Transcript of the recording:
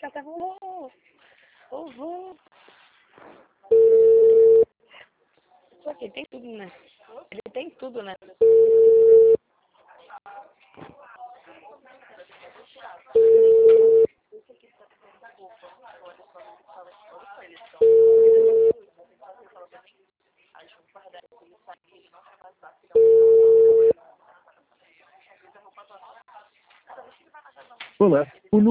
Canta vovô. Vovô. Só que ele tem tudo, né? Ele tem tudo, né? Olá, o